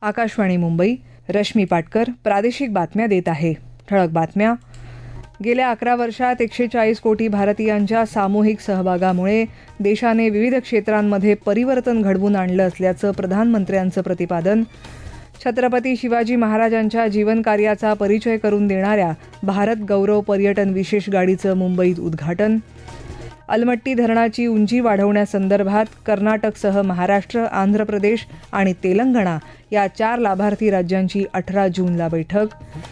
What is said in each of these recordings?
आकाशवाणी मुंबई. रश्मी पाटकर प्रादेशिक बातम्या देत आहे. ठळक बातम्या. गेल्या 11 वर्षात 140 कोटी भारतीयांच्या सामूहिक सहभागामुळे देशाने विविध क्षेत्रांमध्ये परिवर्तन घडवून आणलं असल्याचं प्रधानमंत्र्यांचं प्रतिपादन. छत्रपती शिवाजी महाराजांच्या जीवनकार्याचा परिचय करून देणाऱ्या भारत गौरव पर्यटन विशेष गाडीचं मुंबईत उद्घाटन. अलमट्टी धरणाची उंची वाढवण्यासंदर्भात कर्नाटकसह महाराष्ट्र, आंध्र प्रदेश आणि तेलंगणा या 4 लाभार्थी राज्यांची 18 जूनला बैठक.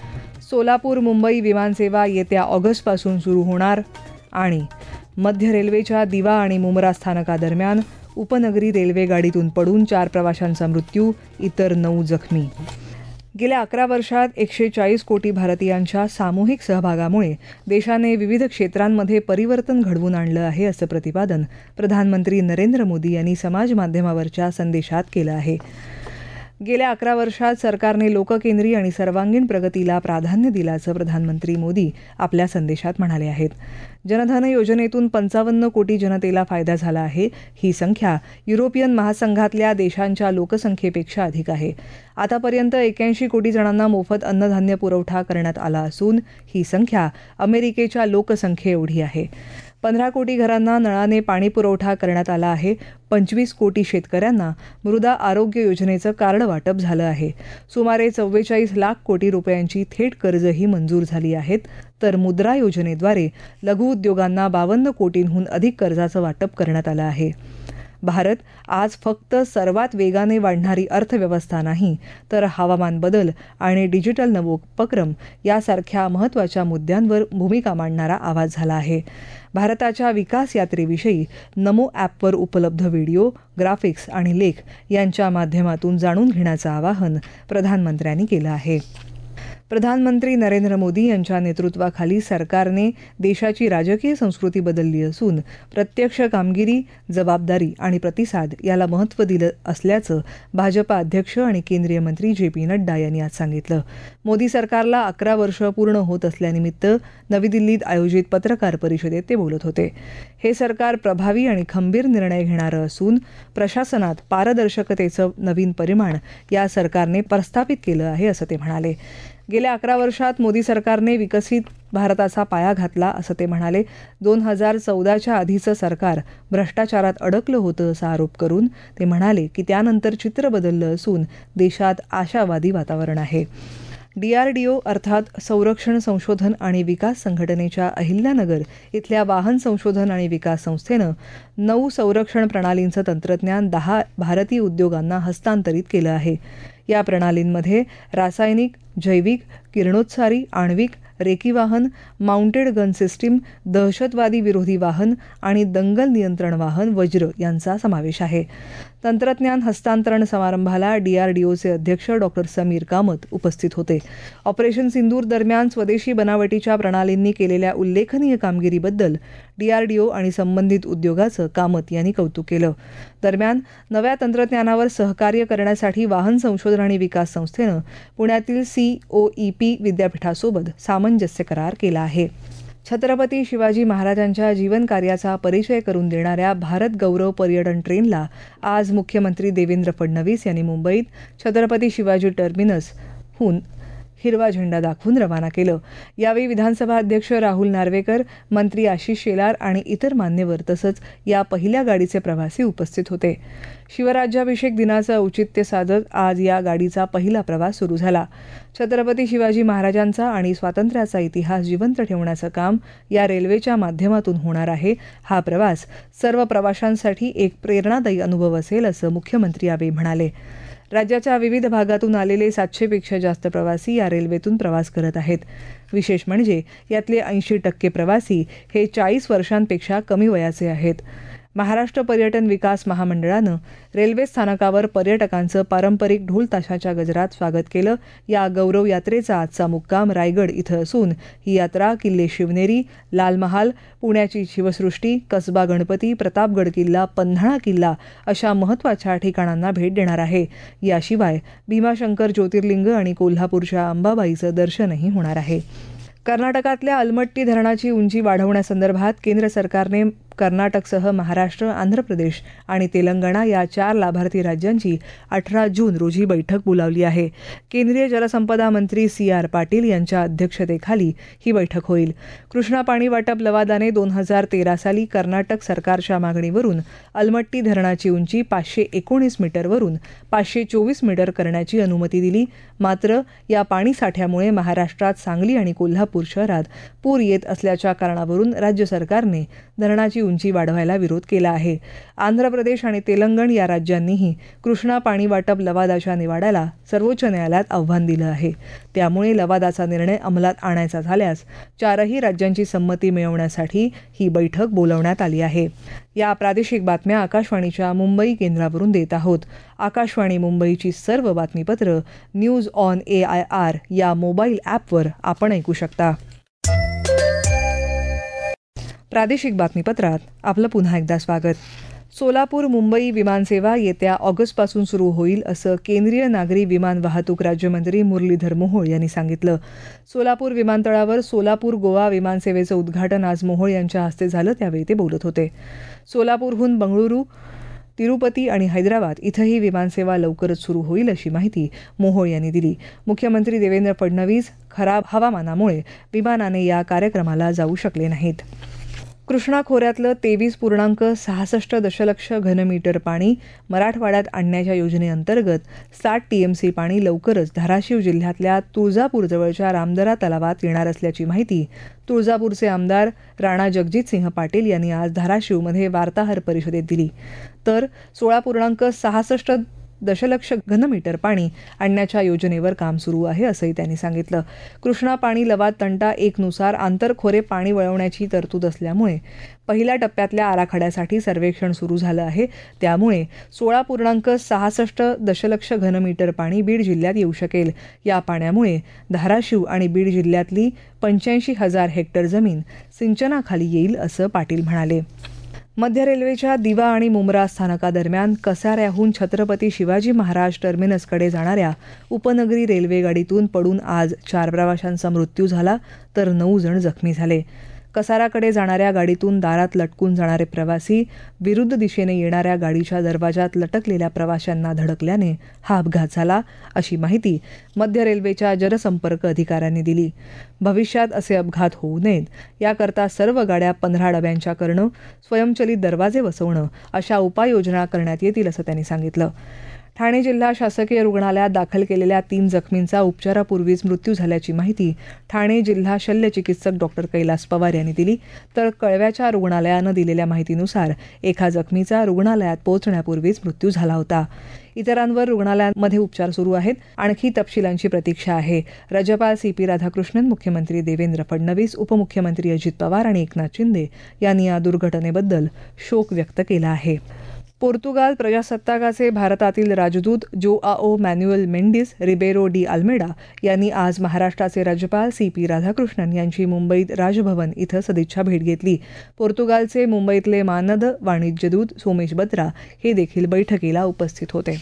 सोलापूर मुंबई विमानसेवा येत्या ऑगस्टपासून सुरू होणार. आणि मध्य रेल्वेच्या दिवा आणि मुंब्रा स्थानकादरम्यान उपनगरी रेल्वे गाडीतून पडून 4 प्रवाशांचा मृत्यू, इतर 9 जखमी. गेल्या 11 वर्षात 140 कोटी भारतीयांच्या सामूहिक सहभागामुळे देशाने विविध क्षेत्रांमध्ये परिवर्तन घडवून आणलं आहे, असं प्रतिपादन प्रधानमंत्री नरेंद्र मोदी यांनी समाजमाध्यमावरच्या संदेशात केलं आहे. गेल्या 11 वर्षात सरकारने लोककेंद्री आणि सर्वांगीण प्रगतीला प्राधान्य दिल्याचं प्रधानमंत्री मोदी आपल्या संदेशात म्हणाले आहेत. जनधन योजनेतून 55 कोटी जनतेला फायदा झाला आहे. ही संख्या युरोपियन महासंघातल्या देशांच्या लोकसंख्येपेक्षा अधिक आहे. आतापर्यंत 81 कोटी जणांना मोफत अन्नधान्य पुरवठा करण्यात आला असून ही संख्या अमेरिकेच्या लोकसंख्येएवढी आहे. 15 कोटी घरांना नळाने पाणी पुरवठा करण्यात आला आहे. 25 कोटी शेतकऱ्यांना मृदा आरोग्य योजनेचं कार्ड वाटप झालं आहे. सुमारे 44 लाख कोटी रुपयांची थेट कर्जही मंजूर झाली आहेत. तर मुद्रा योजनेद्वारे लघुउद्योगांना 52 कोटींहून अधिक कर्जाचं वाटप करण्यात आलं आहे. भारत आज फक्त सर्वात वेगाने वाढणारी अर्थव्यवस्था नाही, तर हवामान बदल आणि डिजिटल नवोपक्रम यासारख्या महत्त्वाच्या मुद्द्यांवर भूमिका मांडणारा आवाज झाला आहे. भारताच्या विकास यात्रेविषयी नमो ॲपवर उपलब्ध व्हिडिओ, ग्राफिक्स आणि लेख यांच्या माध्यमातून जाणून घेण्याचं आवाहन प्रधानमंत्र्यांनी केलं आहे. प्रधानमंत्री नरेंद्र मोदी यांच्या नेतृत्वाखाली सरकारने देशाची राजकीय संस्कृती बदलली असून प्रत्यक्ष कामगिरी, जबाबदारी आणि प्रतिसाद याला महत्त्व दिलं असल्याचं भाजपा अध्यक्ष आणि केंद्रीय मंत्री JP नड्डा यांनी आज सांगितलं. मोदी सरकारला 11 वर्ष पूर्ण होत असल्यानिमित्त नवी दिल्लीत आयोजित पत्रकार परिषदेत ते बोलत होते. हे सरकार प्रभावी आणि खंबीर निर्णय घेणारं असून प्रशासनात पारदर्शकतेचं नवीन परिमाण या सरकारने प्रस्थापित केलं आहे, असं ते म्हणाले. गेल्या 11 वर्षात मोदी सरकारने विकसित भारताचा पाया घातला, असं ते म्हणाले. 2014च्या आधीचं सरकार भ्रष्टाचारात अडकलं होतं असा आरोप करून ते म्हणाले की त्यानंतर चित्र बदललं असून देशात आशावादी वातावरण आहे. DRDO अर्थात संरक्षण संशोधन आणि विकास संघटनेच्या अहिल्यानगर इथल्या वाहन संशोधन आणि विकास संस्थेनं 9 संरक्षण प्रणालींचं तंत्रज्ञान 10 भारतीय उद्योगांना हस्तांतरित केलं आहे. या प्रणालींमध्ये रासायनिक, जैविक, किरणोत्सारी, आण्विक, रेकी वाहन, माउंटेड गन सिस्टीम, दहशतवादी विरोधी वाहन आणि दंगल नियंत्रण वाहन वज्र यांचा समावेश आहे. तंत्रज्ञान हस्तांतरण समारंभाला DRDOचे अध्यक्ष डॉ. समीर कामत उपस्थित होते. ऑपरेशन सिंदूर दरम्यान स्वदेशी बनावटीच्या प्रणालींनी केलेल्या उल्लेखनीय कामगिरीबद्दल DRDO आणि संबंधित उद्योगाचं कामत यांनी कौतुक केलं. दरम्यान नव्या तंत्रज्ञानावर सहकार्य करण्यासाठी वाहन संशोधन आणि विकास संस्थेनं पुण्यातील COEP विद्यापीठासोबत सामंजस्य करार केला आहे. छत्रपती शिवाजी महाराजांच्या जीवनकार्याचा परिचय करून देणाऱ्या भारत गौरव पर्यटन ट्रेनला आज मुख्यमंत्री देवेंद्र फडणवीस यांनी मुंबईत छत्रपती शिवाजी टर्मिनसहून हिरवा झेंडा दाखवून रवाना केलं. यावेळी विधानसभा अध्यक्ष राहुल नार्वेकर, मंत्री आशिष शेलार आणि इतर मान्यवर तसंच या पहिल्या गाडीचे प्रवासी उपस्थित होते. शिवराज्याभिषेक दिनाचं औचित्य साधत आज या गाडीचा पहिला प्रवास सुरू झाला. छत्रपती शिवाजी महाराजांचा आणि स्वातंत्र्याचा इतिहास जिवंत ठेवण्याचं काम या रेल्वेच्या माध्यमातून होणार आहे. हा प्रवास सर्व प्रवाशांसाठी एक प्रेरणादायी अनुभव असेल, असं मुख्यमंत्री यावेळी म्हणाले. राज्याच्या विविध भागातून आलेले 700पेक्षा जास्त प्रवासी या रेल्वेतून प्रवास करत आहेत. विशेष म्हणजे यातले 80% प्रवासी हे 40 वर्षांपेक्षा कमी वयाचे आहेत. महाराष्ट्र पर्यटन विकास महामंडळानं रेल्वे स्थानकावर पर्यटकांचं पारंपरिक ढोल ताशाच्या गजरात स्वागत केलं. या गौरव यात्रेचा आजचा मुक्काम रायगड इथं असून ही यात्रा किल्ले शिवनेरी, लाल महाल, पुण्याची शिवसृष्टी, कसबा गणपती, प्रतापगड किल्ला, पन्हाळा किल्ला अशा महत्त्वाच्या ठिकाणांना भेट देणार आहे. याशिवाय भीमाशंकर ज्योतिर्लिंग आणि कोल्हापूरच्या अंबाबाईचं दर्शनही होणार आहे. कर्नाटकातल्या अलमट्टी धरणाची उंची वाढवण्यासंदर्भात केंद्र सरकारने कर्नाटकसह महाराष्ट्र, आंध्र प्रदेश आणि तेलंगणा या 4 लाभार्थी राज्यांची 18 जून रोजी बैठक बोलावली आहे. केंद्रीय जलसंपदा मंत्री CR पाटील यांच्या अध्यक्षतेखाली ही बैठक होईल. कृष्णा पाणी वाटप लवादाने 2013 साली कर्नाटक सरकारच्या मागणीवरून अलमट्टी धरणाची उंची 519 मीटरवरून 524 मीटर करण्याची अनुमती दिली. मात्र या पाणीसाठ्यामुळे महाराष्ट्रात सांगली आणि कोल्हापूर शहरात पूर येत असल्याच्या कारणावरून राज्य सरकारने धरणाची उंची वाढवायला विरोध केला आहे. आंध्र प्रदेश आणि तेलंगण या राज्यांनीही कृष्णा पाणी वाटप लवादाच्या निवाड्याला सर्वोच्च न्यायालयात आव्हान दिलं आहे. त्यामुळे लवादाचा निर्णय अंमलात आणायचा झाल्यास 4ही राज्यांची संमती मिळवण्यासाठी ही बैठक बोलावण्यात आली आहे. या प्रादेशिक बातम्या आकाशवाणीच्या मुंबई केंद्रावरून देत आहोत. आकाशवाणी मुंबईची सर्व बातमीपत्र न्यूज ऑन AIR या मोबाईल ॲपवर आपण ऐकू शकता. प्रादेशिक बातमीपत्रात आपलं पुन्हा एकदा स्वागत. सोलापूर मुंबई विमानसेवा येत्या ऑगस्टपासून सुरू होईल असं केंद्रीय नागरी विमान वाहतूक राज्यमंत्री मुरलीधर मोहोळ यांनी सांगितलं. सोलापूर विमानतळावर सोलापूर गोवा विमानसेवेचं उद्घाटन आज मोहोळ यांच्या हस्ते झालं, त्यावेळी ते बोलत होते. सोलापूरहून बंगळुरू, तिरुपती आणि हैदराबाद इथंही विमानसेवा लवकरच सुरू होईल अशी माहिती मोहोळ यांनी दिली. मुख्यमंत्री देवेंद्र फडणवीस खराब हवामानामुळे विमानाने या कार्यक्रमाला जाऊ शकले नाहीत. कृष्णा खोऱ्यातलं 23.66 दशलक्ष घनमीटर पाणी मराठवाड्यात आणण्याच्या योजनेअंतर्गत 60 TMC पाणी लवकरच धाराशिव जिल्ह्यातल्या तुळजापूरजवळच्या रामदरा तलावात येणार असल्याची माहिती तुळजापूरचे आमदार राणा जगजितसिंह पाटील यांनी आज धाराशिवमध्ये वार्ताहर परिषदेत दिली. तर 16.66 दशलक्ष घनमीटर पाणी आणण्याच्या योजनेवर काम सुरू आहे असंही त्यांनी सांगितलं. कृष्णा पाणी लवाद तंटा 1 नुसार आंतरखोरे पाणी वळवण्याची तरतूद असल्यामुळे पहिल्या टप्प्यातल्या आराखड्यासाठी सर्वेक्षण सुरू झालं आहे. त्यामुळे 16.66 दशलक्ष घनमीटर पाणी बीड जिल्ह्यात येऊ शकेल. या पाण्यामुळे धाराशिव आणि बीड जिल्ह्यातली 85,000 हेक्टर जमीन सिंचनाखाली येईल असं पाटील म्हणाले. मध्य रेल्वेच्या दिवा आणि मुंब्रा स्थानकादरम्यान कसाऱ्याहून छत्रपती शिवाजी महाराज टर्मिनसकडे जाणाऱ्या उपनगरी रेल्वे गाडीतून पडून आज 4 प्रवाशांचा मृत्यू झाला, तर 9 जण जखमी झाले. कसाराकडे जाणाऱ्या गाडीतून दारात लटकून जाणारे प्रवासी विरुद्ध दिशेने येणाऱ्या गाडीच्या दरवाजात लटकलेल्या प्रवाशांना धडकल्याने हा अपघात झाला, अशी माहिती मध्य रेल्वेच्या जनसंपर्क अधिकाऱ्यांनी दिली. भविष्यात असे अपघात होऊ नयेत याकरता सर्व गाड्या 15 डब्यांच्या करणं, स्वयंचलित दरवाजे बसवणं अशा उपाययोजना करण्यात येतील असं त्यांनी सांगितलं. ठाणे जिल्हा शासकीय रुग्णालयात दाखल केलेल्या 3 जखमींचा उपचारापूर्वीच मृत्यू झाल्याची माहिती ठाणे जिल्हा शल्यचिकित्सक डॉक्टर कैलास पवार यांनी दिली. तर कळव्याच्या रुग्णालयानं दिलेल्या माहितीनुसार एका जखमीचा रुग्णालयात पोहोचण्यापूर्वीच मृत्यू झाला होता. इतरांवर रुग्णालयांमध्ये उपचार सुरू आहेत. आणखी तपशिलांची प्रतीक्षा आहे. राज्यपाल CP राधाकृष्णन, मुख्यमंत्री देवेंद्र फडणवीस, उपमुख्यमंत्री अजित पवार आणि एकनाथ शिंदे यांनी या दुर्घटनेबद्दल शोक व्यक्त केला आहे. पोर्तुगाल प्रजासत्ताकाचे भारतातील राजदूत Joao Manuel Mendes Ribeiro de Almeida यांनी आज महाराष्ट्राचे राज्यपाल CP राधाकृष्णन यांची मुंबईत राजभवन इथं सदिच्छा भेट घेतली. पोर्तुगालचे मुंबईतले मानद वाणिज्यदूत सोमेश बत्रा हे देखील बैठकीला उपस्थित होते.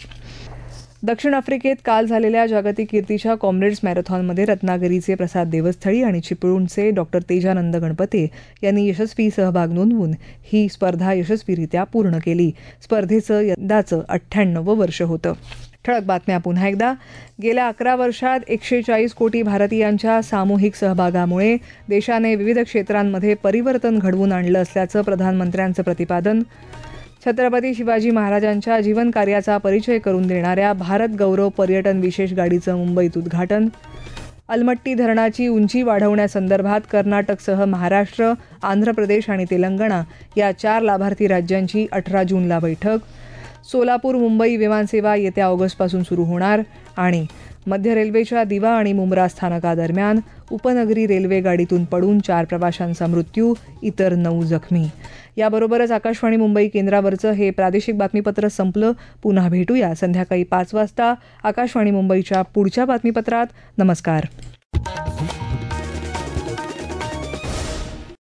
दक्षिण आफ्रिकेत काल झालेल्या जागतिक कीर्तीच्या कॉम्रेड्स मॅरेथॉनमध्ये रत्नागिरीचे प्रसाद देवस्थळी आणि चिपळूणचे डॉक्टर तेजानंद गणपते यांनी यशस्वी सहभाग नोंदवून ही स्पर्धा यशस्वीरित्या पूर्ण केली. स्पर्धेचं यंदाचं 98वं वर्ष होतं. ठळक बातम्या पुन्हा एकदा. गेल्या 11 वर्षात 140 कोटी भारतीयांच्या सामूहिक सहभागामुळे देशाने विविध क्षेत्रांमध्ये परिवर्तन घडवून आणलं असल्याचं प्रधानमंत्र्यांचं प्रतिपादन. छत्रपती शिवाजी महाराजांच्या जीवनकार्याचा परिचय करून देणाऱ्या भारत गौरव पर्यटन विशेष गाडीचं मुंबईत उद्घाटन. अलमट्टी धरणाची उंची वाढवण्यासंदर्भात कर्नाटकसह महाराष्ट्र, आंध्र प्रदेश आणि तेलंगणा या 4 लाभार्थी राज्यांची 18 जूनला बैठक. सोलापूर मुंबई विमानसेवा येत्या ऑगस्टपासून सुरू होणार. आणि मध्य रेल्वेच्या दिवा आणि मुंब्रा स्थानकादरम्यान उपनगरी रेल्वे गाडीतून पडून 4 प्रवाशांचा मृत्यू, इतर 9 जखमी. याबरोबरच आकाशवाणी मुंबई केंद्रावरचं हे प्रादेशिक बातमीपत्र संपलं. पुन्हा भेटूया संध्याकाळी 5 वाजता आकाशवाणी मुंबईच्या पुढच्या बातमीपत्रात. नमस्कार.